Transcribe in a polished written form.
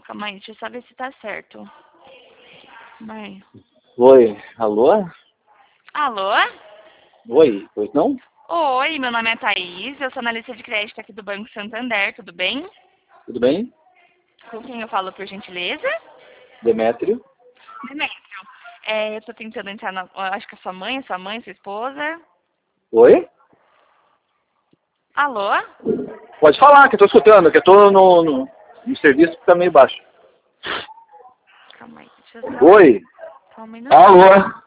Calma aí, deixa eu só ver se tá certo. Vai. Oi, alô? Alô? Oi, pois não? Oi, meu nome é Thaís, eu sou analista de crédito aqui do Banco Santander, tudo bem? Tudo bem? Com quem eu falo, por gentileza? Demétrio? Demetrio. Eu tô tentando entrar na... Acho que é sua mãe, sua esposa. Oi? Alô? Pode falar, que eu tô escutando, que eu tô no serviço que tá meio baixo. Calma aí, deixa eu só... Oi? Só um minutinho. Alô?